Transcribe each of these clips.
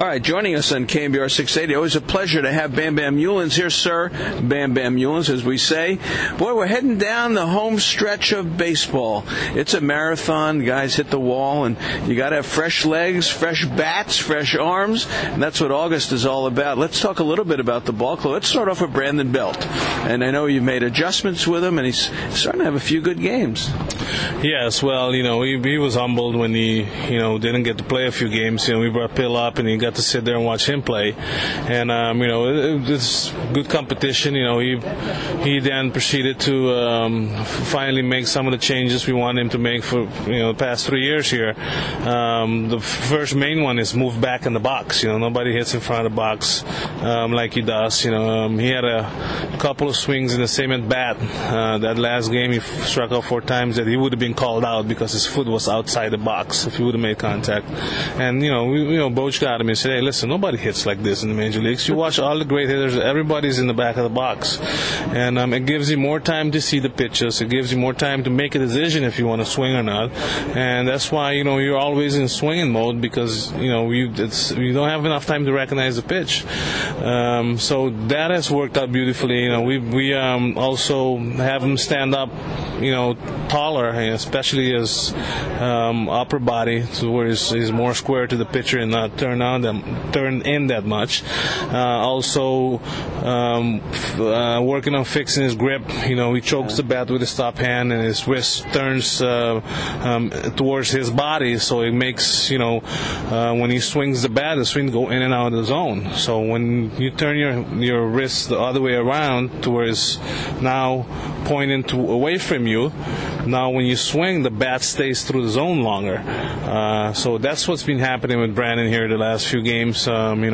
All right, joining us on KNBR 680, always a pleasure to have Bam Bam Meulens here, sir. Bam Bam Meulens, as we say. Boy, we're heading down the home stretch of baseball. It's a marathon. Guys hit the wall, and you got to have fresh legs, fresh bats, fresh arms, and that's what August is all about. Let's talk a little bit about the ball club. Let's start off with Brandon Belt. And I know you've made adjustments with him, and he's starting to have a few good games. Yes, well, he was humbled when he, didn't get to play a few games. We brought Bill up, and he got to sit there and watch him play. And, it's good competition. He then proceeded to finally make some of the changes we wanted him to make for, the past 3 years here. The first main one is move back in the box. Nobody hits in front of the box like he does. He had a couple of swings in the same at bat. That last game, he struck out 4 times that he would have been called out because his foot was outside the box if he would have made contact. And, Boch got him and said, hey, listen, nobody hits like this in the major leagues. You watch all the great hitters, everybody's in the back of the box. And it gives you more time to see the pitches. It gives you more time to make a decision if you want to swing or not. And that's why, you're always in swinging mode because, you don't have enough time to recognize the pitch. So that has worked out beautifully. We also have him stand up, taller, especially his upper body, to where he's more square to the pitcher and not turn in that much. Also, working on fixing his grip. He chokes the bat with his top hand, and his wrist turns towards his body, so it makes when he swings the bat, the swing go in and out of the zone. So when you turn your wrist the other way around, to where it's now pointing away from you. Now, when you swing, the bat stays through the zone longer. So that's what's been happening with Brandon here the last few games.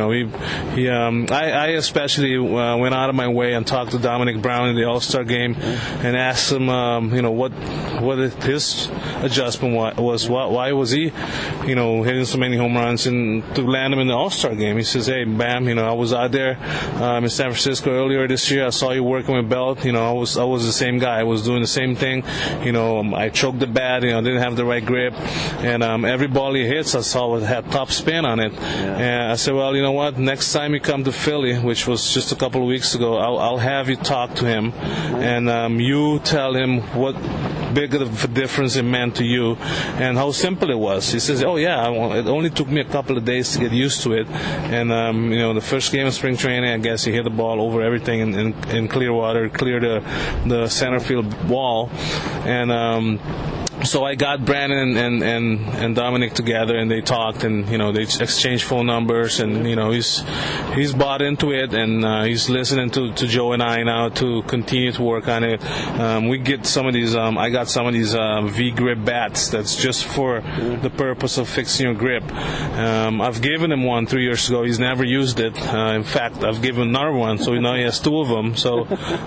I especially went out of my way and talked to Dominic Brown in the All-Star game and asked him, what his adjustment was. Why was he, hitting so many home runs and to land him in the All-Star game? He says, hey, Bam, I was out there in San Francisco earlier this year. I saw you working with Belt. I was the same guy. I was doing the same thing. I choked the bat, didn't have the right grip, and every ball he hits, I saw it had top spin on it. Yeah. And I said, well, you know what? Next time you come to Philly, which was just a couple of weeks ago, I'll have you talk to him, and you tell him what big of a difference it meant to you, and how simple it was. He says, oh yeah, it only took me a couple of days to get used to it, and the first game of spring training, I guess he hit the ball over everything in Clearwater, cleared the center field wall. And so I got Brandon and Dominic together, and they talked, and they exchanged phone numbers, and he's bought into it, and he's listening to Joe and I now to continue to work on it. We get some of these. I got some of these V grip bats that's just for the purpose of fixing your grip. I've given him one 3 years ago. He's never used it. In fact, I've given another one, so now he has 2 of them. So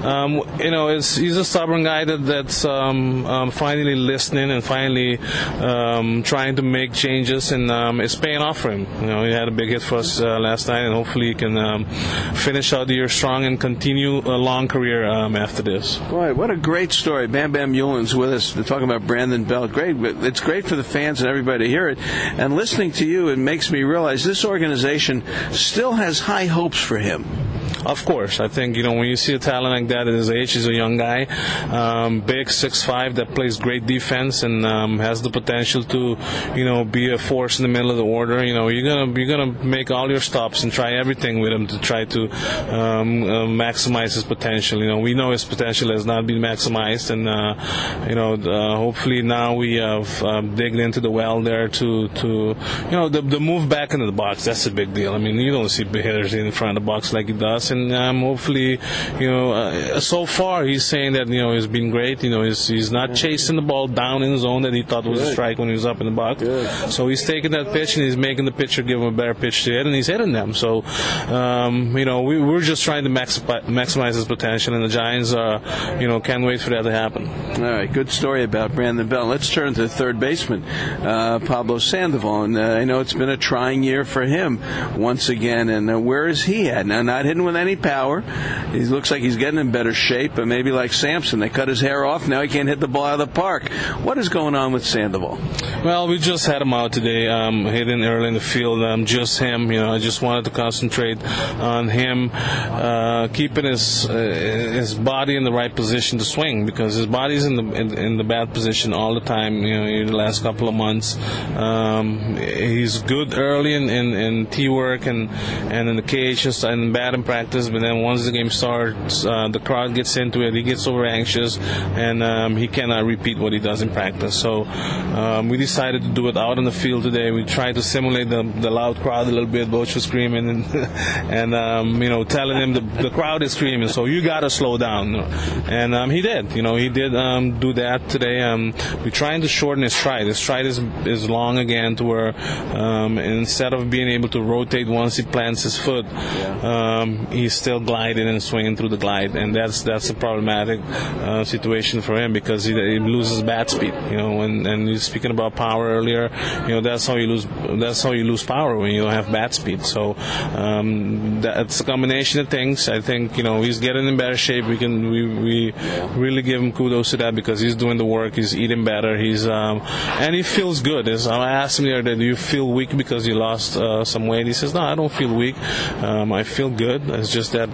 he's a stubborn guy that's finally listening and finally trying to make changes, and it's paying off for him. He had a big hit for us last night, and hopefully he can finish out the year strong and continue a long career after this. Boy, what a great story. Bam Bam Meulens with us. We're talking about Brandon Belt. Great. It's great for the fans and everybody to hear it. And listening to you, it makes me realize this organization still has high hopes for him. Of course. I think, when you see a talent like that at his age, he's a young guy, big, 6'5", that plays great defense and has the potential to, be a force in the middle of the order. You're gonna make all your stops and try everything with him to try to maximize his potential. We know his potential has not been maximized, and hopefully now we have digged into the well there to the move back into the box. That's a big deal. You don't see big hitters in front of the box like he does. And hopefully, so far he's saying that he's been great. He's not chasing the ball down in the zone that he thought was a strike when he was up in the box. Good. So he's taking that pitch and he's making the pitcher give him a better pitch to hit, and he's hitting them. So we're just trying to maximize his potential, and the Giants can't wait for that to happen. All right, good story about Brandon Belt. Let's turn to the third baseman, Pablo Sandoval. And I know it's been a trying year for him once again. And where is he at now? Not hitting with any power. He looks like he's getting in better shape, but maybe like Samson, they cut his hair off. Now he can't hit the ball out of the park. What is going on with Sandoval? Well, we just had him out today, hitting early in the field. Just him, I just wanted to concentrate on him, keeping his body in the right position to swing, because his body's in the bad position all the time. In the last couple of months, he's good early in tee work and in the cage and batting practice, but then once the game starts, the crowd gets into it. He gets over anxious, and he cannot repeat what he does in practice. So we decided to do it out on the field today. We tried to simulate the loud crowd a little bit. Boach was screaming and telling him the crowd is screaming, so you got to slow down. And he did. He did do that today. We're trying to shorten his stride. His stride is long again, to where instead of being able to rotate once he plants his foot, he's still gliding and swinging through the glide, and that's a problematic situation for him, because he loses bat speed. And you're speaking about power earlier. That's how you lose power, when you don't have bat speed. So that's a combination of things. I think he's getting in better shape. We really give him kudos to that, because he's doing the work. He's eating better. And he feels good. I asked him the other day, do you feel weak because you lost some weight? He says, no, I don't feel weak. I feel good. It's just that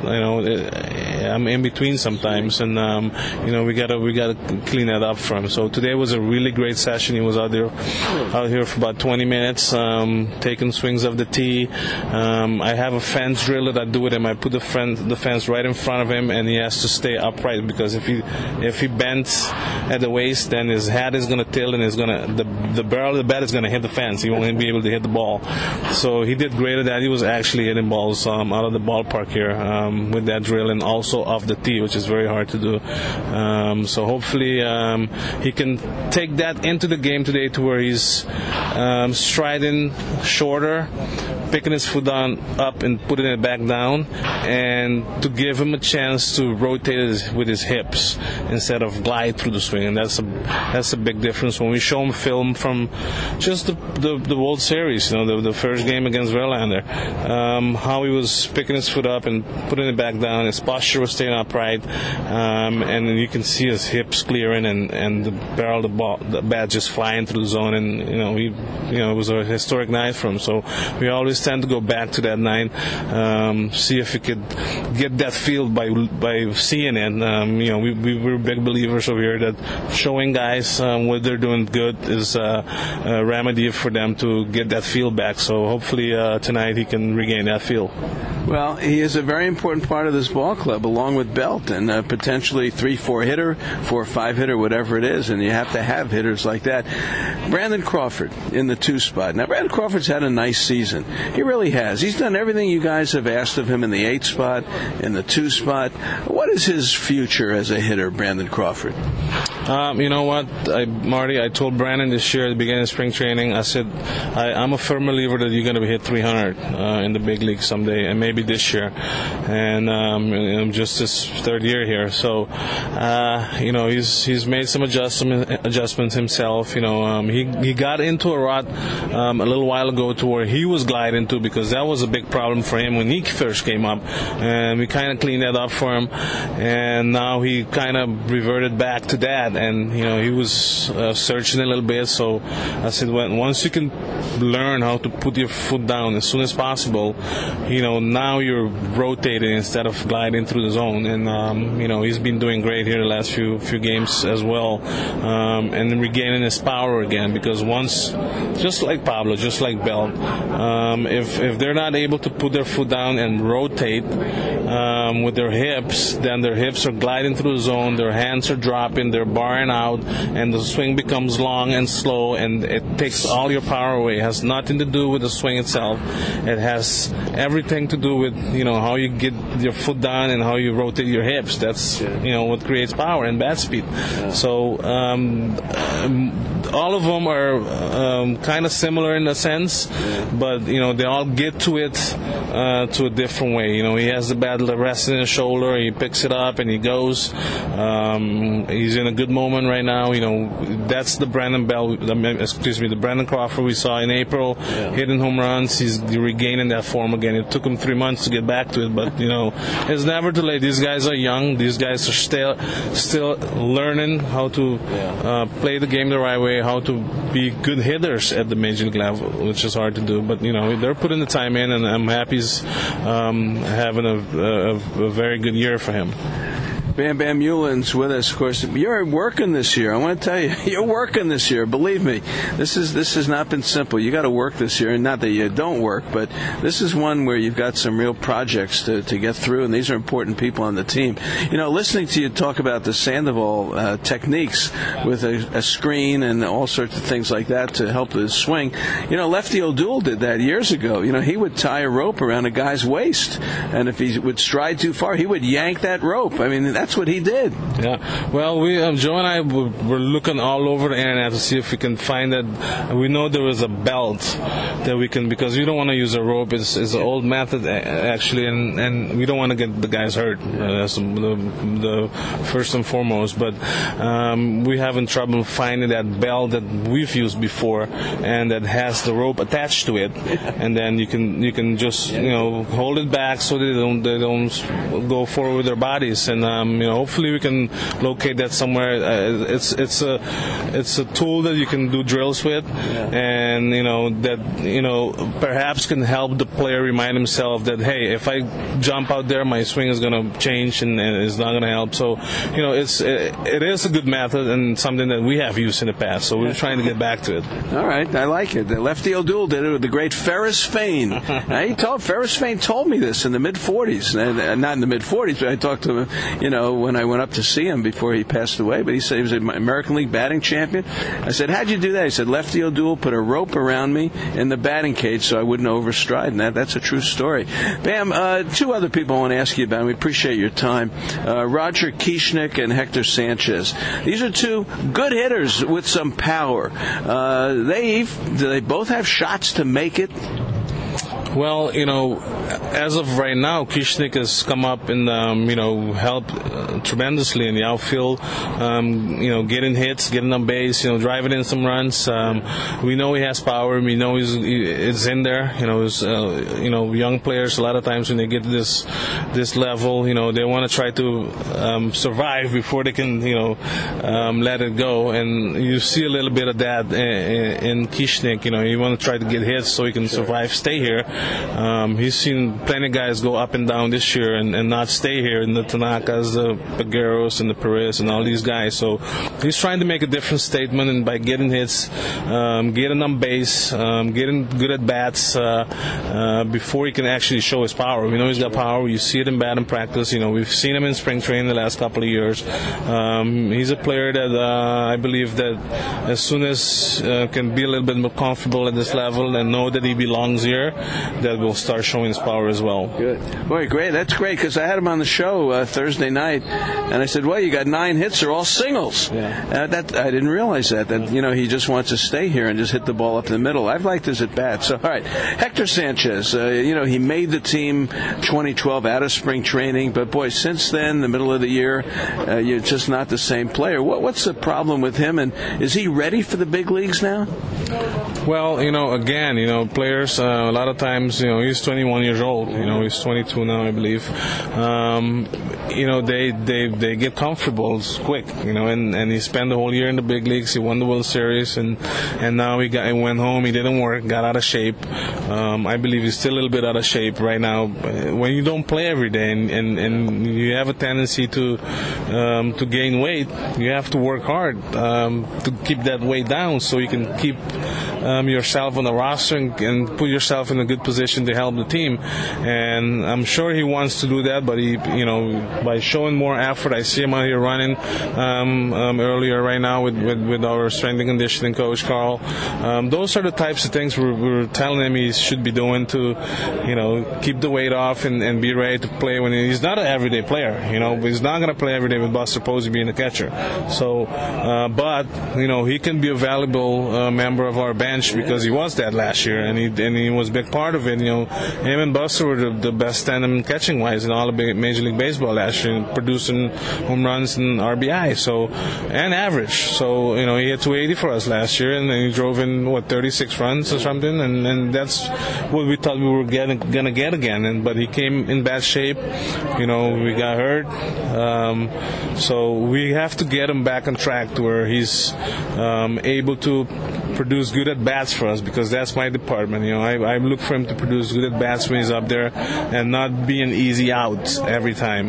I'm in between sometimes, and we gotta clean that up for him. So today was a really great session. He was out here for about 20 minutes, taking swings of the tee. I have a fence drill that I do with him. I put the fence right in front of him, and he has to stay upright, because if he bends at the waist, then his head is going to tilt, and the barrel of the bat is going to hit the fence. He won't be able to hit the ball. So he did great at that. He was actually hitting balls out of the ballpark here with that drill, and also off the tee, which is very hard to do. So hopefully he can take that into the game today, to where he's striding shorter, picking his foot up and putting it back down, and to give him a chance to rotate with his hips instead of glide through the swing. And that's a big difference. When we show him film from just the World Series, the first game against Verlander, how he was picking his foot up and putting it back down, his posture was staying upright, and you can see his hips clearing, and the barrel of the bat just flying through the zone. And it was a historic night for him. So we always tend to go back to that night, see if we could get that feel by seeing it. We're big believers over here that showing guys what they're doing good is a remedy for them to get that feel back. So hopefully tonight he can regain that feel. Well, he is a very important part of this ball club, along with Belt, and potentially 3-4 hitter, 4-5 hitter, whatever it is, and you have to have hitters like that. Brandon Crawford in the 2 spot. Now, Brandon Crawford's had a nice season. He really has. He's done everything you guys have asked of him in the 8 spot, in the 2 spot. What is his future as a hitter, Brandon Crawford? You know what, Marty, I told Brandon this year at the beginning of spring training, I said, I'm a firm believer that you're going to hit 300 in the big league someday, and maybe this year. And just his 3rd year here. So, he's made some adjustments himself. He got into a rut a little while ago, to where he was gliding to, because that was a big problem for him when he first came up. And we kind of cleaned that up for him. And now he kind of reverted back to that. And, he was searching a little bit. So I said, once you can learn how to put your foot down as soon as possible, now you're rotating instead of gliding through the zone. And, he's been doing great here the last few games as well. And regaining his power again, because once, just like Pablo, just like Belt, if they're not able to put their foot down and rotate with their hips, then their hips are gliding through the zone, their hands are dropping, they're barring out, and the swing becomes long and slow, and it takes all your power away. It has nothing to do with the swing itself. It has everything to do with how you get your foot down and how you rotate your hips. That's what creates power and bat speed. So all of them are kind of similar in a sense, but they all get to it to a different way. He has the bat resting in his shoulder, he picks it up and he goes. He's in a good moment right now. That's the the Brandon Crawford we saw in April, hitting home runs. He's regaining that form again. It took him 3 months to get back to it, but it's never too late. These guys are young. These guys are still learning how to play the game the right way, how to be good hitters at the major league level, which is hard to do. But they're putting the time in, and I'm happy he's having a very good year for him. Bam Bam Meulen's with us, of course. You're working this year. I want to tell you, you're working this year. Believe me, this has not been simple. You got to work this year, and not that you don't work, but this is one where you've got some real projects to get through, and these are important people on the team. Listening to you talk about the Sandoval techniques with a screen and all sorts of things like that to help his swing. Lefty O'Doul did that years ago. He would tie a rope around a guy's waist, and if he would stride too far, he would yank that rope. I mean, that's what he did. Yeah. Well, Joe and I were looking all over the internet to see if we can find that. We know there was a belt that we can, because we don't want to use a rope. It's an old method actually, and we don't want to get the guys hurt. That's the first and foremost. But we having trouble finding that belt that we've used before, and that has the rope attached to it, and then you can just hold it back so they don't go forward with their bodies, and hopefully we can locate that somewhere. It's a tool that you can do drills with, and that perhaps can help the player remind himself that, hey, if I jump out there, my swing is going to change and it's not going to help. So it is a good method and something that we have used in the past. So we're trying to get back to it. All right, I like it. Lefty O'Doul did it with the great Ferris Fain. Ferris Fain told me this in the mid-40s, not in the mid-40s, but I talked to him, when I went up to see him before he passed away, but he said he was an American League batting champion. I said, how'd you do that? He said, Lefty O'Doul put a rope around me in the batting cage so I wouldn't overstride, and that's a true story. Bam, two other people I want to ask you about, and we appreciate your time. Roger Kieschnick and Hector Sanchez. These are two good hitters with some power. Do they both have shots to make it? Well, as of right now, Kieschnick has come up and, helped tremendously in the outfield, getting hits, getting on base, driving in some runs. We know he has power. We know it's in there. Young players, a lot of times when they get to this level, they want to try to survive before they can, let it go. And you see a little bit of that in Kieschnick. You want to try to get hits so he can survive, stay here. He's seen plenty of guys go up and down this year and not stay here, in the Tanakas, the Pegueros, and the Perez, and all these guys. So he's trying to make a different statement, and by getting hits, getting on base, getting good at bats before he can actually show his power. We know he's got power. You see it in batting practice. We've seen him in spring training the last couple of years. He's a player that I believe that as soon as can be a little bit more comfortable at this level and know that he belongs here, that will start showing his power as well. Good. Boy, great. That's great, because I had him on the show Thursday night, and I said, well, you got 9 hits. They're all singles. Yeah. I didn't realize that he just wants to stay here and just hit the ball up the middle. I've liked his at-bat. So, all right. Hector Sanchez, he made the team 2012 out of spring training, but, boy, since then, the middle of the year, you're just not the same player. What's the problem with him, and is he ready for the big leagues now? Well, again, players, a lot of times, he's 21 years old. He's 22 now, I believe. They get comfortable quick, and he spent the whole year in the big leagues. He won the World Series, and now he went home. He didn't work, got out of shape. I believe he's still a little bit out of shape right now. When you don't play every day and you have a tendency to gain weight, you have to work hard to keep that weight down so you can keep yourself on the roster and put yourself in a good position to help the team. And I'm sure he wants to do that, but he, by showing more effort, I see him out here running earlier right now with our strength and conditioning coach Carl. Those are the types of things we're telling him he should be doing to, keep the weight off and be ready to play when he's not an everyday player. He's not going to play every day with Buster Posey being the catcher. So, but he can be a valuable member of our bench because he was that last year, and he was a big part of it. Him and Buster were the best tandem catching wise in all of Major League Baseball last year, producing home runs and RBI, and average. So he had 280 for us last year, and then he drove in 36 runs or something, and that's what we thought we were gonna get again. But he came in bad shape. We got hurt, so we have to get him back on track to where he's able to produce good at bats for us, because that's my department. I look for him to produce good at bats when he's up there and not be an easy out every time.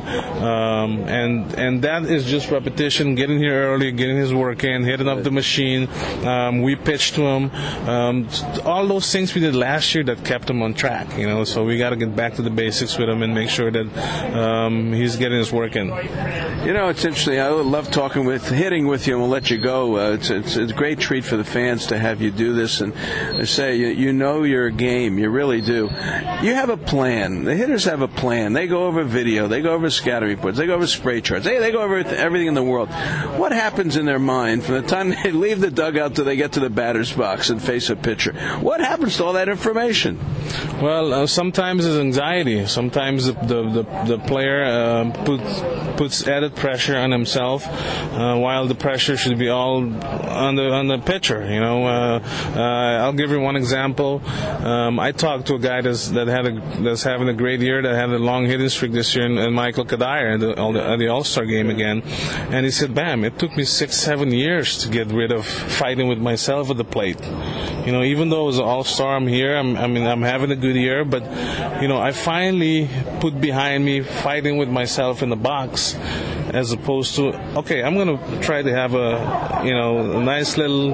And that is just repetition, getting here early, getting his work in, hitting up the machine. We pitched to him. All those things we did last year that kept him on track. So we got to get back to the basics with him and make sure that he's getting his work in. It's interesting. I love hitting with you, and we'll let you go. It's a great treat for the fans to have you do this, and I say your game. You really do. You have a plan. The hitters have a plan. They go over video. They go over scatter reports. They go over spray charts. They go over everything in the world. What happens in their mind from the time they leave the dugout till they get to the batter's box and face a pitcher? What happens to all that information? Well, sometimes it's anxiety. Sometimes the player puts added pressure on himself, while the pressure should be all on the pitcher. I'll give you one example. I talked to a guy that's having a great year, that had a long hitting streak this year, and Michael Kadire at the All-Star game again. And he said, "Bam, it took me 6-7 years to get rid of fighting with myself at the plate. Even though I was an All-Star, I'm here. I'm having a good year, but I finally put behind me fighting with myself in the box, as opposed to, okay, I'm going to try to have a nice little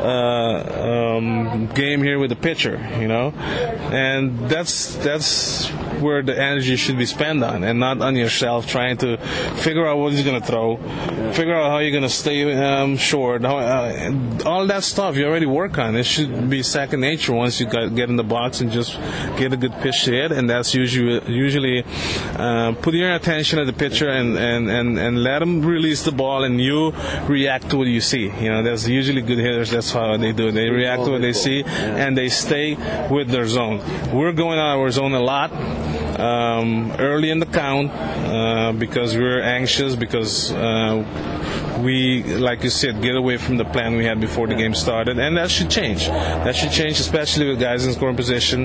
game here with the pitcher, and that's where the energy should be spent on, and not on yourself trying to figure out what he's going to throw, figure out how you're going to stay short, all that stuff you already work on. It should be second nature once you get in the box and just get a good pitch to hit, and that's usually put your attention at the pitcher and let him release the ball, and you react to what you see. That's usually good hitters. That's how they do it. They react to what they see, and they stay with their zone. We're going out of our zone a lot early in the count because we're anxious, because we, like you said, get away from the plan we had before the game started, and that should change. That should change, especially with guys in scoring position.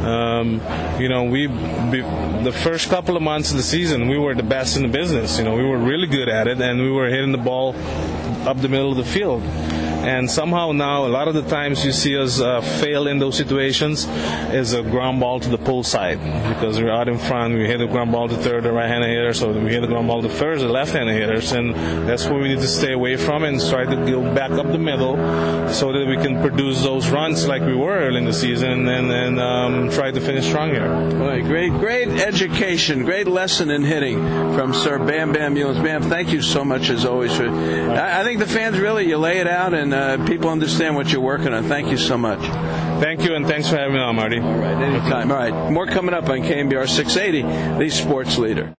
The first couple of months of the season, we were the best in the business. We were really good at it, and we were hitting the ball up the middle of the field. And somehow now, a lot of the times you see us fail in those situations is a ground ball to the pull side, because we're out in front, we hit a ground ball to third, the right-handed hitter, so we hit a ground ball to third, the left-handed hitters, and that's what we need to stay away from and try to go back up the middle so that we can produce those runs like we were early in the season, and try to finish strong here. Boy, great education, great lesson in hitting from Sir Bam Bam Meulens. Bam, thank you so much as always. I think the fans really, you lay it out, and people understand what you're working on. Thank you so much. Thank you, and thanks for having me on, Marty. All right, anytime. All right, more coming up on KNBR 680, the Sports Leader.